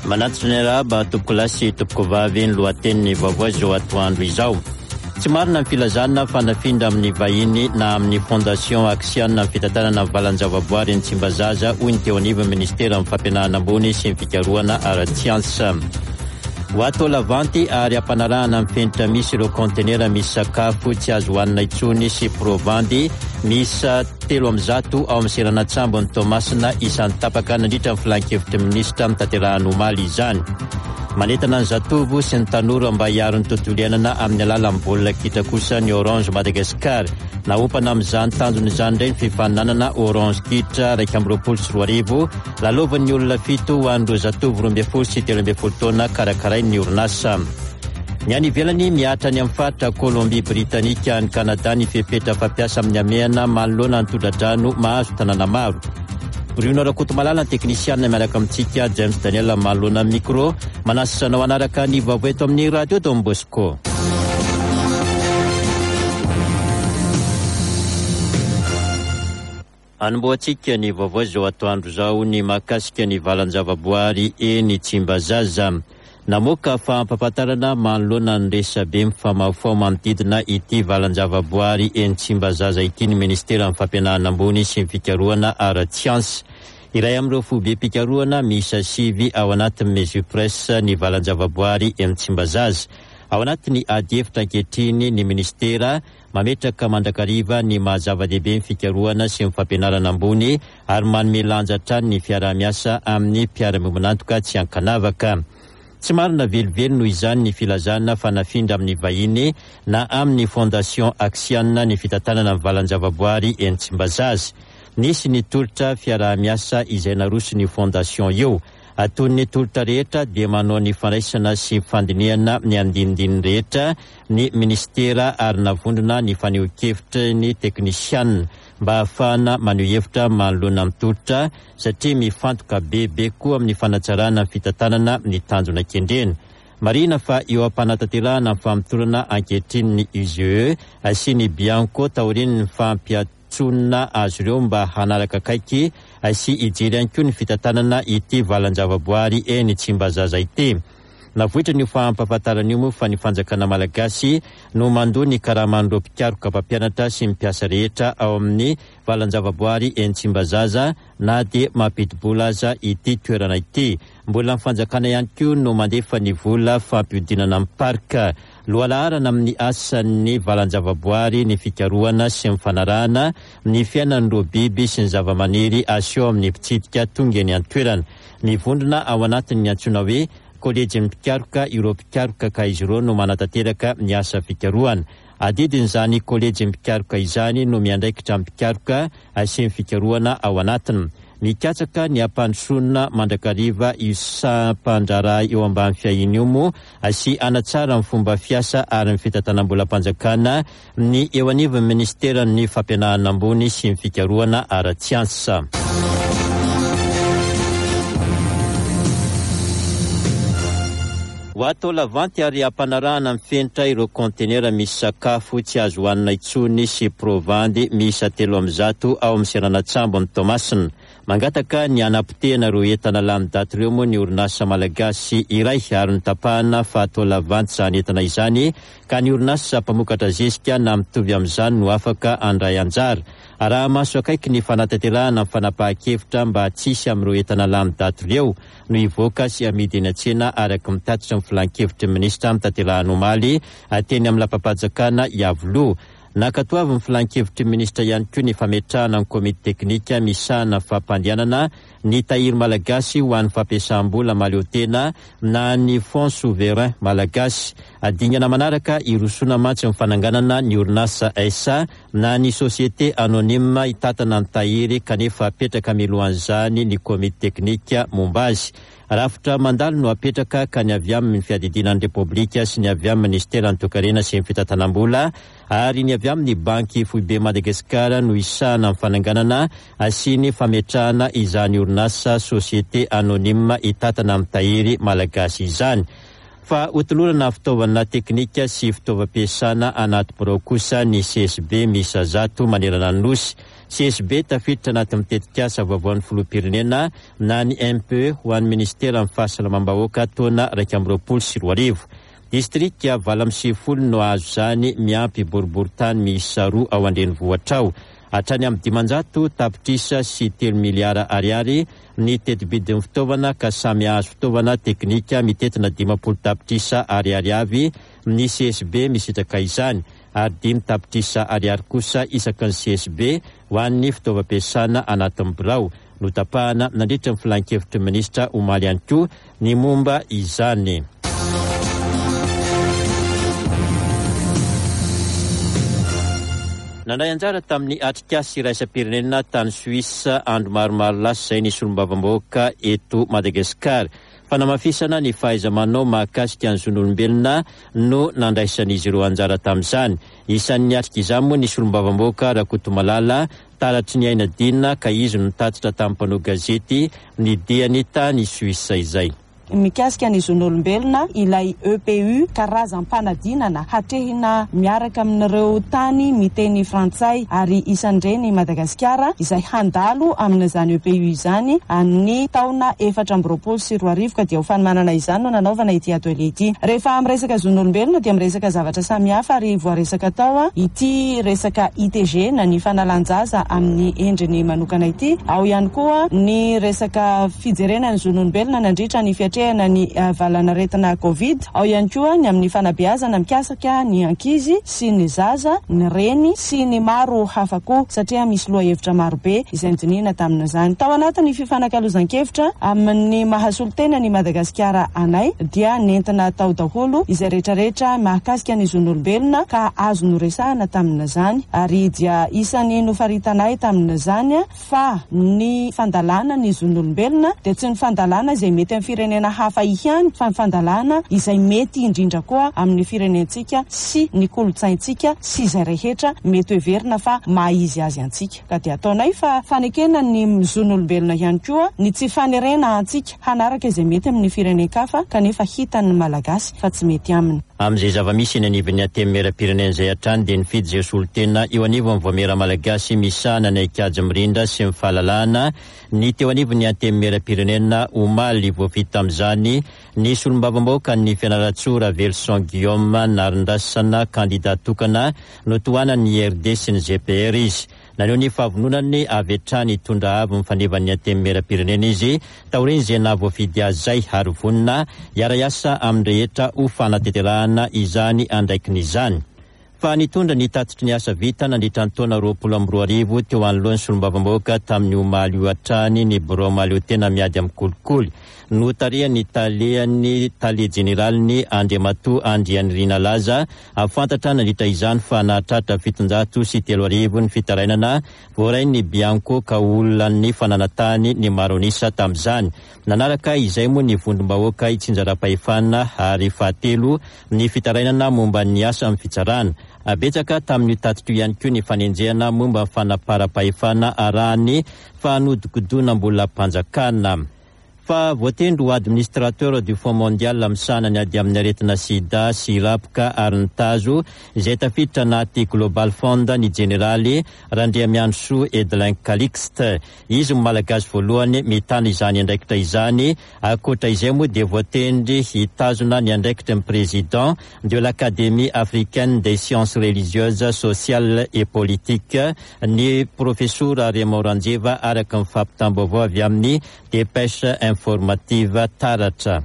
Manatitra ny raba topoko lasy topoko vavy ny lohateniny vaovao izao atoandro izao. Tsy marina ny filazana fanafindra amin'ny vahiny na amin'ny fondation aksiana ny fitantanana amin'ny valanjavaboary ny Tsimbazaza hoy ny teo anivon'ny ministera amin'ny fampianarana ambony sy ny fikarohana ara-tsiansa. Ho atao lavanty ary ampanarahana amin'ny fenitra misy ireo kontenera misy sakafo tsy azo hohanina intsony sy provandy misa 300 ao amin'ny Seranatsambo ny Tomasina isan'ny tapaka nandritra ny filan-kevitry minisitra mitaterahana omaly izany. Manentana ny zatovo sy ny tanora mba hiaro ny tontolo iainana amin'ny alalan'ny baolina kitra kosa ny Orange Madagascar. Naompana amin'izany tanjona izany indray ny fifaninanana Orange kitra 224 lalovan'ny olona 7 ho an'ireo zatovo 12 sy 13 taona karakaray ny orinasa. Ny any ivelany miatra ny amin'ny faritra Colombie Britanika ny Kanada ny fepetra fampiasa amin'ny ameana manoloana ny tondra-drano mahazo tanàna maro. Bruno Rakotomalala ny teknisianina miaraka amintsika James Daniel manoloana micro manasisanao anaraka ny vaovao eto amin'ny radio Don Bosco. Anomboantsika ny vaovao izao atoandro izao ny mahakasika ny valanjavaboary eny Tsimbazaza. Namoaka fampahafantarana manoloana ny resabe mifamafao manodidina ity valanjavaboary eny Tsimbazaza ity ny ministera amin'ny fampianarana ambony sy ny fikarohana ara-tsiansa. Iray amin'ireo fobe mpikarohana miisa 7 ao anatin'ny Mesupresse ny valanjavaboary eny Tsimbazaza. Ao anatin'ny ady hevitra ankehitriny ny ministera mametraka mandrakariva ny mahazava-dehibe ny fikarohana sy ny fampianarana ambony ary manome lanjatra ny fiarah-miasa amin'ny mpiara-miombonantoka tsy ankanavaka. Tsy marina velively noho izany ny filazana fanafindra amin'ny vahiny na amin'ny fondation aksiana ny fitantanana amin'ny valanjavaboary eny Tsimbazaza. Nisy ny tolotra fiarah-miasa izay naroso ny fondation io. Ataon'ny tolotra rehetra dia manao ny fandraisana sy fandinihana ny andinindiny rehetra ny ministera ary navondrona ny faneho-kevitra ny teknisianina mba ahafahana maneho hevitra manoloana amin'ny tolotra satria mifantoka bebe koa amin'ny fanatsarana ny fitantanana ny tanjona kendrena. Marina fa eo am-panatanterahana amin'ny famitorana ankehitriny ny UGE sy ny Bianco taoriny ny fampiatsonana azy ireo mba hanaraka akaiky sy ijery ihany koa ny fitantanana ity valanjavaboary eny Tsimbazaza ity. Navoitra ny fampahafantarana io moa fa ny fanjakana malagasy no mandoa ny karaman'ireo mpikaroka mpampianatra sy mpiasa rehetra ao amin'ny valanjavaboary eny Tsimbazaza na dia mampidi-bola aza ity toerana ity. Mbola ny fanjakana ihany koa no mandefa ny vola fampiodinana amin'ny parka. Lohalarana amin'ny asan'ny valanjavaboary ny fikarohana sy ny fanarahana ny fiainan'ireo biby sy ny zavamaniry aseho amin'ny mpitsidika tonga eny an-toerana. Ny vondrona ao anatin'ny antsoina hoe kolejy mpikaroka ireo mpikaroka ka izy ireo no manatanteraka ny asa fikarohana. Adidin'izany kolejy mpikaroka izany no miandraikitra mpikaroka sy ny fikarohana ao anatiny. Mikatsaka ny ampandrosonina mandrakariva isampandraraha eo ambany fiahiny io moa sy anatsara ny fomba fiasa ary ny fitantanam-bolam-panjakana ny eo anivon'ny ministera ny fampianarana ambony sy ny fikarohana ara-tsiansa. Ho atao lavanty ary ampanarahana amin'ny fenitra ireo kontenera misy sakafo tsy azo hohanina intsony sy provandy miisa 300 ao amin'ny Seranatsambo ny Tomasina. Mangataka ny anapotehana ireo entana lamy daty ireo moa ny orinasa malagasy iray ary ny tapahana fa atao lavanty izany entana izany ka ny orinasa mpamokatra zezika na mitovy amin'izany no afaka andray anjara. Raha maso akaiky ny fanatanterahana amin'ny fanapahan-kevitra mba tsisy amin'ireo entana lamy daty ireo no ivoaka sy amidy eny an-tsena araka mitatitra ny filan-kevitry minisitra mitaterahana omaly teny amin'ny lampa-panjakana Iavoloha. Nakatoavy ny filan-kevitry minisitra ihany koa ny fametrahana ny komity teknika misahana fampandehanana ny tahiry malagasy ho an'ny fampiasam-bola maleotena na ny fond souverain malagasy. Adingana manaraka irosona mantsy ny fananganana ny orinasa SA na ny société anonyme hitatana ny tahiry kanefa apetraka milohan'izany ny komity teknika momba azy. Rafitra mandalo no apetraka ka ny avy amin'ny fiadidinan'ny Repoblika sy ny avy amin'ny ministera ny tokarena sy ny fitantanam-bola ary ny avy amin'ny banky foibe Madagasikara no isahana amin'ny fananganana sy ny fametrahana izany orinasa société anonyme hitatana amin'ny tahiry malagasy izany. fa hotolorana fitaovana teknika sy fitaovam-piasana anaty birao kosa ny CSB misa zato manerana ny nosy. CSB tafiditra anaty mitetikasa vaovaon'ny filoham-pirenena na ny MPE ho an'ny ministera amin'ny fahasalamam-bahoaka taona 2024. Distrika 7 no azo zany miampy boriboritany miisa 2 ao andrenivohitra ao. Hatrany amin'ny 500 tapitrisa sy 3 miliara ariary ny tetibidin'ny fitaovana ka samy azo fitaovana teknika mitetina 50 tapitrisa ariary avy ny CSB misitraka izany ary 5 tapitrisa ariary kosa isaky ny CSB ho an'ny fitaovam-piasana anatin'ny birao. Notapahana nandritra ny filan-kevitry ministra Omaly ihany koa ny momba izany. Nandray anjara tamin'ny atrikasy iraisam-pirenena tany Suisse andro maromaro lasa izay nisy olombavambahoaka eto Madagasikara. Fanamafisana ny fahaiza-manao mahakasika ny zon'olombelona no nandraisan'izy ireo anjara tamin'izany. Isan'ny atrika izany moa nisy olombavambahoaka Rakotomalala taratry ny ainadina ka izy no tatitra tamin'ny mpanao gazety ny diany tany Suisse izay. Mikasika ny zon'olombelona ilay EPU karazam-panadinana hatrehina miaraka amin'ireo tany miteny frantsay ary isan'ireny Madagasikara izay handalo amin'izany EPU izany amin'ny taona 2024 ka dia ho fanomanana izany no nanaovana ity atelier ity. Rehefa amin'ny resaka zon'olombelona dia amin'ny resaka zavatra samihafa ary voaresaka tao ity resaka ITG na ny fanalanjaza amin'ny endriny manokana ity. Ao ihany koa ny resaka fijerena ny zon'olombelona nandritra ny na ny valana retina Covid. Ao ihany koa ny amin'ny fanabeazana mikasaka ny ankizy sy ny zaza, ny reny sy ny maro hafa koa satria misy lohahevitra maro be izay nijinina tamin'izany. Tao anatin'ny fifanankalozan-kevitra amin'ny mahasolo tena ny Madagasikara anay dia nentina tao daholo izay rehetrarehetra mahakasika ny zon'olombelona ka azo noresahana tamin'izany ary dia isany nofaritanay tamin'izany fa ny fandalana ny zon'olombelona dia tsy ny fandalana izay mety amin'ny firenena hafa ihany fa ny fandalana izay mety indrindra koa amin'ny firenentsika sy ny kolotsaintsika sy izay rehetra mety heverina fa maizy azy antsika. Ka dia ataonay fa fanekena ny zon'olombelona ihany koa ny tsy fanerena antsika hanaraka izay mety amin'ny firenenkafa kanefa hitan'ny malagasy fa tsy mety aminy. Amin'izay zava-misy eny anivon'ny atemera-pirenena izay hatrany dia nifidy izay solon-tena eo anivony voamera malagasy misana ny aikajy mirindra sy ny fahalalahana. Ny teo anivon'ny atemera-pirenena Omaly voavita amin'izany ny solombavambahoaka ny Fianarantsoa Ravelson Guillaume narindrasana kandidat tokana no tohanan'ny RD sy ny GPR izy. Naneo ny fahavononany avy hatrany hitondra avy mifanevan'ny atemera-pirenena izy taoriny izay nahavoafidy azy zay ary vonona hiara-iasa amin'ny rehetra ho fanateterahana izany andraikin'izany. Fa nitondra ny tatitry ny asa vita nandritra ny taona 2024 teo anoloan'ny solombavambahoaka tamin'ny Omaly io hatrany ny birao Omaly tena miady amin'ny kolikoly. Notarian'ny talean'ny tale jeneraliny Andriamato Andrianirina Laza afantatra nandritra izany fa nahatratra 703 ny fitarainana voarainy Bianco ka olonan'ny fananatany ny Maronisa tamin'izany. Nanaraka izay moa ny vondrom-bahoaka itsinjara-pahefana ary fahatelo ny fitarainana momba ny asa amin'ny fitsarana. Abetsaka tamin'ny tatitro ihany koa ny fanenjehana momba fanapara-pahefana arahany fanodikodona mbola mpanjakana. Fa voatendry ho administrateur du Fonds mondial misana ny ady amin'ny aretina sida sy rapoka ary ny tazo izay tafiditra anaty Global Fund ny generaly Randriamiandrosoa Edelin Calixte. Izy malagasy voalohany mitana izany andraikitra izany. Akoatra izay moa dia voatendry hitazona ny andraikitra ny président de l'Académie africaine des sciences religieuses, sociales et politiques ny professeur Raymond Ranjeva araka ny fampitambaovao avy amin'ny dépêche informative taratra.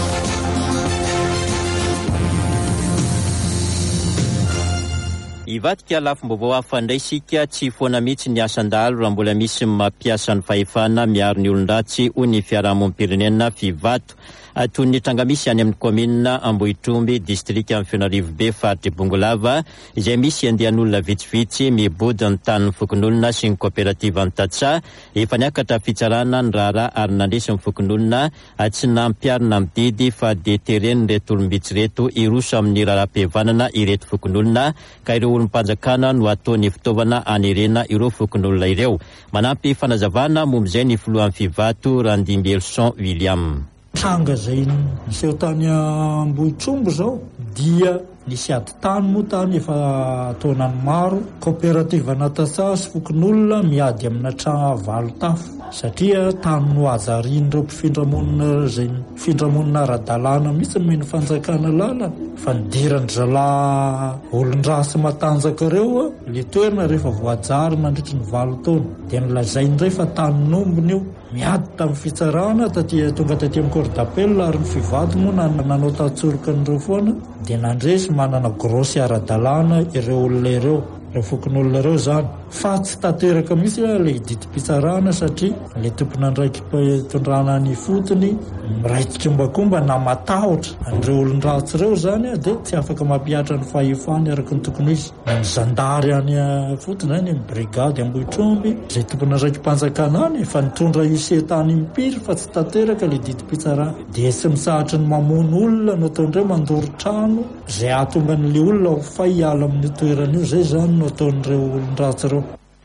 Ivadika lafim-baovao hafa indray isika tsy foana mihitsy ny asan-dalo raha mbola misy mampiasa ny fahefana miaro ny olon-dratsy ho ny fiarahamonim-pirenena fivato. Toy ny tranga misy any amin'ny komina Ambohitromby distrika amin'ny Fianarivy be faritry Bongolava izay misy andehan'olona vitsivitsy mibody ny tanin'ny fokon'olona sy ny kooperativa ny Tatsa efa niakatra fitsarana ny raharaha ary nandresy ny fokon'olona tsy nampiarina amin'ny didy fa detereny reto olombitsy reto iroso amin'ny raharaha-pihavanana ireto fokon'olona ka ireo olom-panjakana no ataony fitaovana anerena ireo fokon'olona ireo. Manampy fanazavana momba izay ny filohan'ny fivato Randimberson William. tranga zay niseho tany Ambohitrombo zao dia nisy ady tany moa tany efa taonany maro. Coopérative Natasha sy Fokon'olona miady amina trano valo tafo satria tany no azarin'ireo mpifindramonina zay findramonina ara-dalàna mihitsy meno fanjakana lalana fa nidirany zala olon-drasy matanjaka ireo le toerana rehefa voajary mandritry ny valo taona dia nilazaindray fa tany nombony io miady tamin'ny fitsarana tonga taty amin'ny corps d'appel ary ny fivady moa nanao tatsoroka an'ireo foana dia nandresy manana grosy ara-dalàna ireo olona ireo Fokon'olona ireo zany fa tsy tanteraka mihitsy le didi-pitsarana satria le tomponandraiky tondrana ny fotony miraikitry mbakomba na matahotra an'ireo olon-dratsy ireo zany dia tsy afaka mampiatra ny fahefany araky ny tokony izy ny zandary any fotony any ny brigady Ambohitromby zay tomponandraiky mpanjakana any fa nitondra isetany impiry fa tsy tanteraka le didi-pitsarana dia tsy misahatra ny mamono olona no ataondreo mandoro trano zay ahatongan'le olona fay hiala amin'ny toerana io zay zany no ataon'ireo olon-dratsy ireo.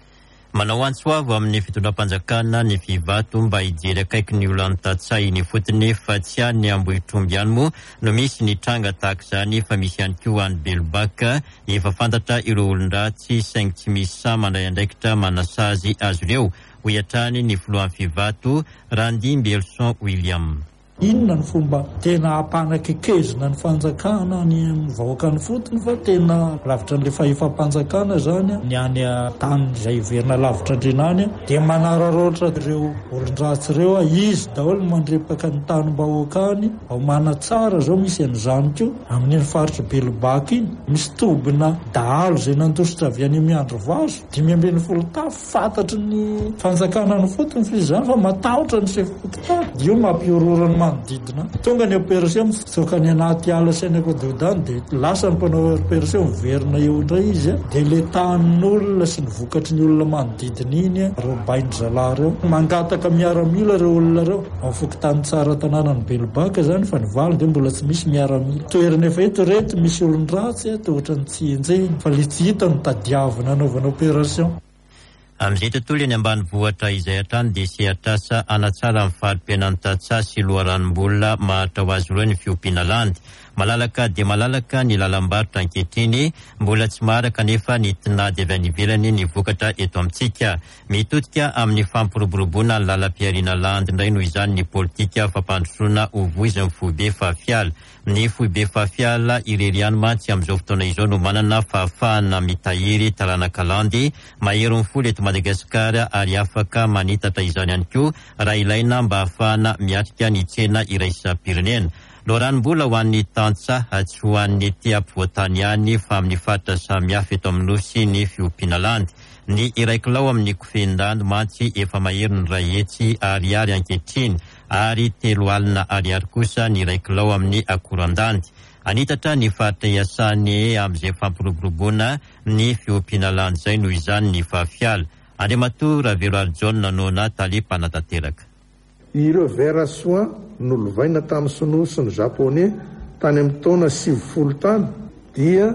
Manao antsoavo amin'ny fitondram-panjakana ny Fivato mba hijery akaiky ny olona Tatsay ny fotony fa tsy any Ambohitromby ihany moa no misy ny tranga tahaka izany fa misy ihany koa any Belobaka efa fantatra ireo olon-dratsy saingy tsy misy sa mandray andraikitra manasazy azy ireo ho iatrany ny filohan'ny Fivato Randimby Elson William. Inona ny fomba tena ampanakekezina ny fanjakana ny vahoaka ny fotony fa tena lavitra n'le fahefam-panjakana zany ny any tany izay verina lavitra ndrenany dia manararoatra ireo olon-dratsy ireo izy daholo mandrepaka ny tany-bahoaka any ao manatsara zao misy an'izany koa amin'ny faritra Belobaka iny misy tobina dahalo zay nandositra avy any Miandro Vazo 540 tafo fantatry ny fanjakana ny fotony fa izany fa matahotra ny sefototany io mampiororany manodidina tonga ny opération mitsoka ny anaty ala saina kododany dia lasa ny mpanao opération miverina eo indray izy dia le tanin'olona sy ny vokatry ny olona manodidina iny reo bainy zalahy reo mangataka miaramila reo olona reo amin'ny fokotany tsara tanàna ny Belobaka zany fa ny valo dia mbola tsy misy miaramila toerana efa eto reto misy olon-dratsy toa ohatran'ny tsy enjehiny fa le tsy hita ny tadiavina anaovana opération. Amin'izay tontolo eny ambanivohitra izay hatrany dia sehatrasa anatsara amin'ny farim-piainan'ny Tatsay sy loharanom-bolona mahatra ho azy ireo ny fiompiana landy. Malalaka dia malalaka ny lalam-barotra ankehitriny mbola tsy maharaka nefa ny tinady avy any ivelany ny vokatra eto amintsika. Mitodika amin'ny fampiroboroboana ny lalam-piariana landy indray noho izany ny politika fampandrosoana ho voizan'ny Foibe Fafiala. Ny Foibe Fafiala ireriany mantsy amin'izao fotoana izao no manana fahafahana mitahiry taranaka landy mahery folo eto Madagasikara ary afaka manitatra izany ihany koa raha ilaina mba ahafahana miatrika ny tsena iraisam-pirenena. Loharam-bola ho an'ny tantsaha tsy ho an'ny ety ampovoantany ihany fa amin'ny faritra samihafa eto amin'ny nosy ny fiompiana landy. Ny iray kilao amin'ny kofehin-dany mantsy efa mahery ny ray hetsy ariary ankehitriny ary 3 alina ariary kosa ny iray kilao amin'ny akoran-dandy. Anitatra ny faritra iasany amin'izay fampiroboroboana ny fiompiana landy izay noho izany ny Fafiala. Andriamatoa Ravelo John nanona talim-panatanteraka. Ireo vera soa nolovaina tamin'ny sinoa sy ny japonais tany amin'ny taona 70 tany dia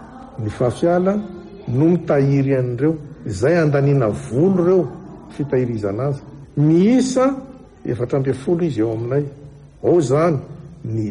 ny Fafiala no mitahiry an'ireo izay andaniana volo reo fitahirizana azy miisa 400 izy eo aminay ao zany ny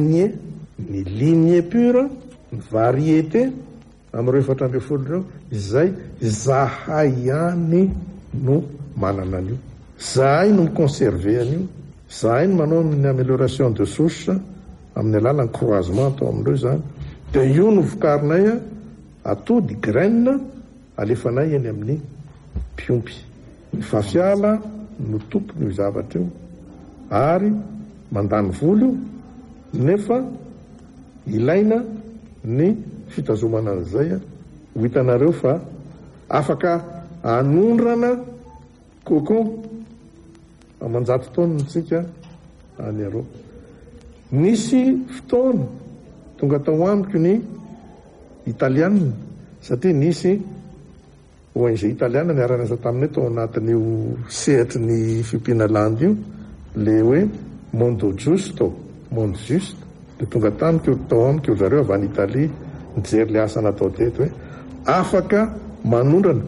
ligne pure ny variété amin'ireo 400 reo izay zahay ihany no manana an'io. Zahay no miconserve an'io, zahay no manao amin'ny amélioration de souche amin'ny alalan'ny croisement atao amin'ireo zany dia io no vokarinay atody graine alefanay eny amin'ny mpiompi. Ny Fafiala no tompony io zavatra io ary mandany voly io nefa ilaina ny fitazomana an'izay ho hitanareo fa afaka anondrana kokon amanjato taona tsika any areo. Nisy fotoana tonga tao amiko ny italiana satria nisy ONG italiana niara-niasa taminay tao anatin'io sehatry ny fiompiana landy io le hoe Mondo Giusto dia tonga tamiko tao amiko zareo avy any Italia nijery le asa natao teto hoe afaka manondrana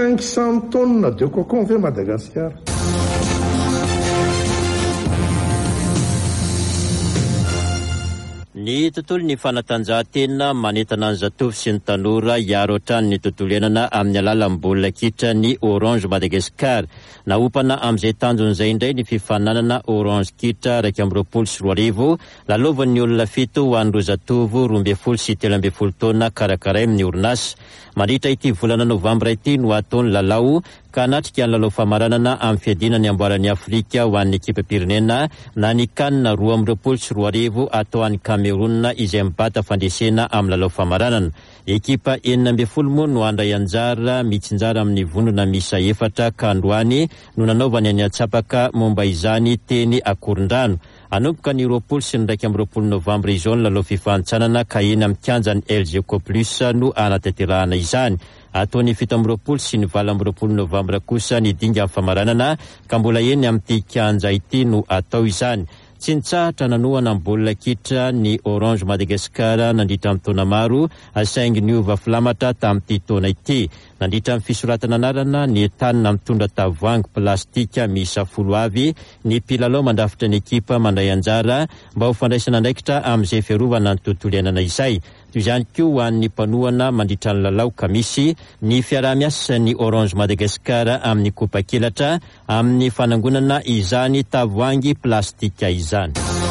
500 tonnes de cocon ve Madagasikara. Ny tontolon'ny fanatanjahantena manentana ny zatovy sy ny tanora hiaro hatrany ny tontolo iainana amin'ny alalan'ny baolina kitra ny Orange Madagascar. Naopana amin'izay tanjona izay indray ny fifananana Orange kitra 2024 lalovan'ny olona 7 ho an'ireo zatovo 12 sy 13 taona karakaray amin'ny orinasa. Mandritra ity volana novambra ity no ataony lalao ka natrika ny lalao famaranana amin'ny fiadinany amboaran'ny Afrika ho an'ny ekipa pirenena na ny kanina 2024 atao an'ny Cameroun izay mibata fandresena amin'ny lalao famaranana. Ekipa 12 moa no andray anjara mitsinjara amin'ny vondrona misa 4 ka androany no nanaovany any atsapaka momba izany teny Akorondrano. Anomboka ny 20 sy 20 novambra izao ny lalao fifanitsanana ka eny amin'ny kianjany LGK Plus no anatanterahana izany. Ataony 17 sy ny 20 novambra kosa ny dinga amin'ny famaranana ka mbola eny amin'ity kianja ity no atao izany. Tsy nitsahatra nanoana amin'ny baolina kitra ny Orange Madagascar nandritra amin'ny taona maro asaingy niova filamatra tamin'ity taona ity. Nandritra amin'ny fisoratana anarana ny entanina mitondra tavoahangy plastika miisa 10 avy ny mpilalao mandrafitra ny ekipa mandray anjara mba ho fandraisana andraikitra amin'izay fiarovana ny tontolo iainana izay. Toy izany koa ho an'ny mpanohana mandritra ny lalao ka misy ny fiarah-miasa ny Orange Madagascar amin'ny kopa kelatra amin'ny fanangonana izany tavoahangy plastika izany.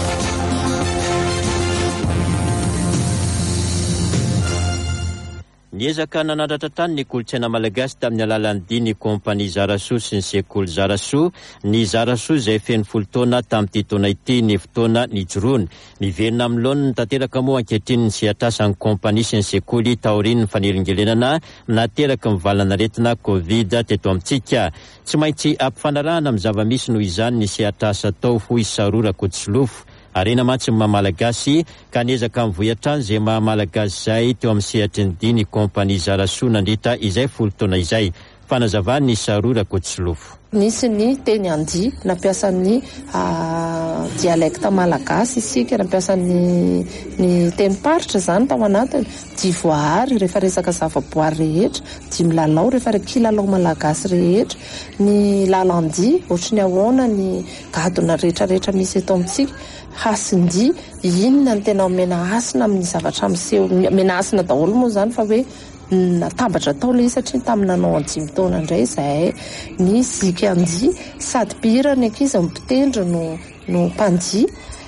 Niezaka nanandratra trano ny kolotsaina malagasy tamin'ny alalan'ny dia ny kompania Zarasoa sy ny sekoly Zarasoa. Ny Zarasoa izay feno 10 taona tamin'ity taona ity ny fotoana nijoroany. Miverina amin'ny laona tanteraka moa ankehitriny ny sehatrasa ny kompania sy ny sekoly taoriny ny fanelingelenana nateraka ny valanaretina Covid teto amintsika. Tsy maintsy ampifanarahana amin'ny zava-misy noho izany ny sehatrasa tao ho isarora Kotsilofo. Arena mantsy mahamalagasy ka niezaka mivoyatrany izay mahamalagasy izay teo amin'ny sehatry ny dia ny kompania Zarasoa nandritra izay 10 taona izay. Fanazavany ny Sarora Kotsilofo. Nisy ny teny andi nampiasa ny dialekta malagasy isika, nampiasa ny teny paritra zany tao anatiny, divoary rehefa resaka zavaboary rehetra, dimilalao rehefa kilalao malagasy rehetra, ny lalandi ohatry ny ahoana ny gadona rehetrarehetra misy eto amintsika, hasindi inona ny tena mena asina amin'ny zavatra miseho, mena asina daholo moa zany fa hoe natambatra tao le satria tamin'ny nanao 5 taona indray izahay. Ny zikanji sady mpihira ny ankizy mipitendry no mpanji,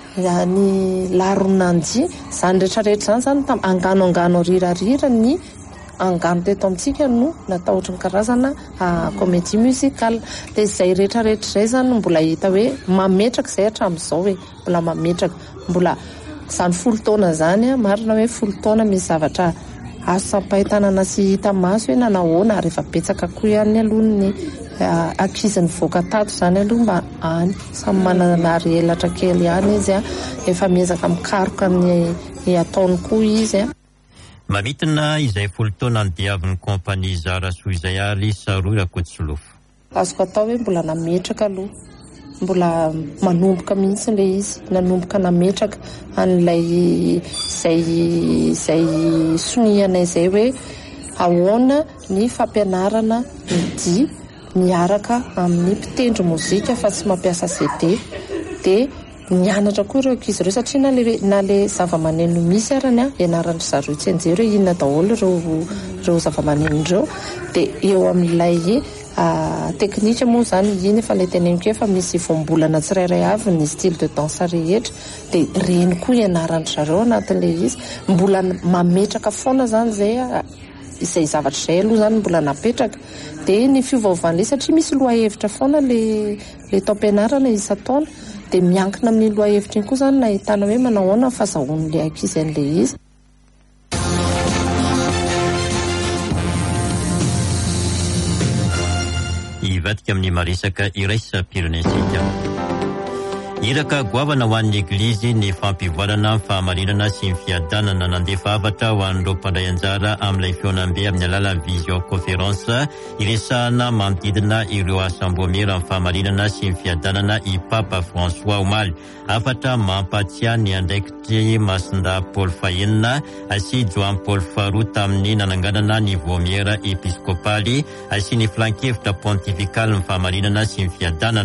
ny laronanji zany rehetrarehetra zany tam angano rirarira ny angano teto amintsika no natao ohatry ny karazana comédie musicale. Dia izay rehetrarehetra izay zany mbola hita hoe mametraka izay hatramin'izao hoe mbola mametraka, mbola zany 10 taona zany marina hoe 10 taona misy zavatra azo sampahitanana sy hita maso hoe nanahoana rehefa betsaka koa ihany aloha ny ankizy ny voaka tato zany aloha mba any samy manana relatra kely ihany izy efa miezaka mikaroka ny ataony koa izy Mamitina izay 10 taona ny diavin'ny kompania Zarasoa izay ary Sarora Kotsilofo. Azoko atao hoe mbola nametraka aloha, mbola manomboka mihitsy le izy, nanomboka nametraka an'ilay zay soniana izay hoe ahoana ny fampianarana ny dia miaraka amin'ny mpitendry mozika fa tsy mampiasa CD. Dia mianatra koa ireo ankizy ireo satria na le zava-maneno misy arany ianarany zareo tsy anjery hoe inona daholo ireo zava-maneno ireo. Dia eo amin'ilay teknika moa zany iny efa le teneniko efa misy voambolana tsirairay avy ny style de danse rehetra, dia reny koa ianarany zareo anatin'le izy mbola mametraka foana zany izay zavatra izay aloha zany mbola napetraka. Dia ny fiovaovan'le satria misy loha-hevitra foana le taom-pianarana isa-taona, dia miankina amin'ny loha-hevitra iny koa zany nahitana hoe manahoana fahazahoan'le ankizy an'le izy. Ivatika amin'ny maresaka iraisam-pirenensika. Iraka goavana ho an'ny eglizy ny fampivoarana fahamarinana sy ny fiadanana nandefa avatra ho an'ireo mpandray anjara amin'ilay feonambe amin'ny alalan'ny visioconférence iresahana manodidina ireo asambomera amin'ny fahamarinana sy ny fiadanana i Papa François Omaly. Afatra mampatsiahy ny andraikitry Masinda Paul Fahenina sy Joan Paul Faroux tamin'ny nananganana ny vomiera episkopaly sy ny flankevitra pontifikaly ny fahamarinana sy ny fiadanana.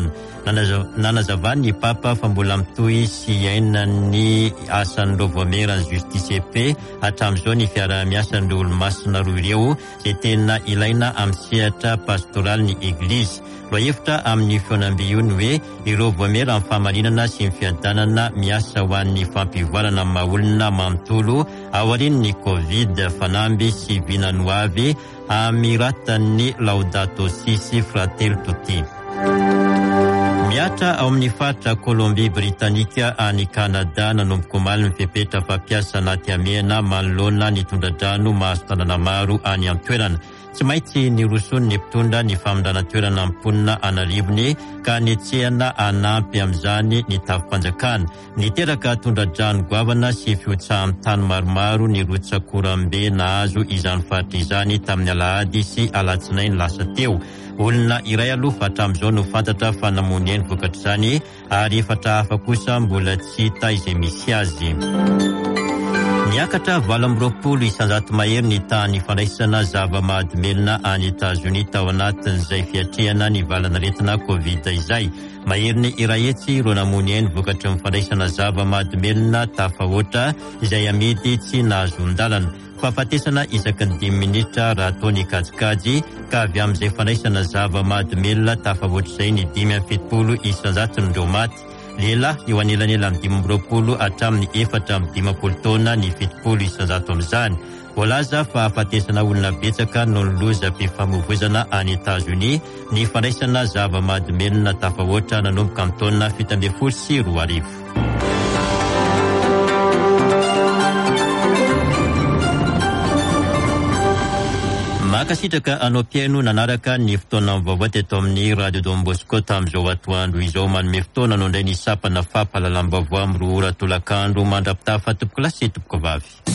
nanazavany ny papa fa mbola mitohy sy iaina ny asan'ireo voamerany Justice EP hatramin'izao ny fiara-miasan'ireo olo-masina roa ireo izay tena ilaina amin'ny sehatra pastoraly ny eglizy. Loahevitra amin'ny feonam-be io ny hoe ireo voamera amin'ny fahamarinana sy ny fiadanana miasa ho an'ny fampivoarana maha-olona manontolo aorian'ny Covid fanamby sy vinanoavy amiratan'ny Laudato Si sy Fratelli Tutti. Miatra ao amin'ny faritra Colombie Britanika any Canada nanomboka omaly ny fepetra fampiasa anaty amena manoloana ny tondradrano mahazo tanàna maro any amin'ny toerana. Tsy maintsy nirosony ny mpitondra ny famindran-toerana amponina anarivony ka netsehana anampy amin'izany ny tafim-panjakana. Niteraka tondradrano goavana sy fiotsahan'ny tany maromaro ny rotsakorambe nahazo izany faritra izany tamin'ny alahady sy alatsinainy lasa teo. Olona iray aloha fa hatramin'izao no fantatra fa namoneny vokatra izany ary efatra hafa kosa mbola tsy hita izay misy azy. Niakatra 20 isanjato mahery ny tany fandraisana zava-mahadomelina any Etazonia tao anatin'izay fiatrehana ny valanaretina Covid izay. Mahery iray etsy ireo namoneny vokatra ny fandraisana zava-mahadomelina tafahoatra izay amidy tsy nahazo-ndalana. Fahafatesana isaky ny 10 minitra raha ataony kajikajy ka avy amin'izay fandraisana zava-mahadomelina tafahoatra izay ny 570 isanjaton'ireo maty. Lehilahy eo anelanela amin'ny 20 hatramin'ny 450 taona ny 70 isanjato amin'izany. Voalaza fa afatesana olona betsaka no niloza mpifamoivoizana any Etazonia ny fandraisana zava-mahadomelina tafahoatra nanomboka amin'ny taona 70 sy 20. Makasitraka anao piaino nanaraka ny fotoana vaovao teto amin'ny Radio Don Bosco tamin'izao atoandro izao manome fotoana no indray ny sapana fampahalalam-baovao amin'ny 2 ora tolakandro mandrapitafa tompoko lasy tompoko vavy.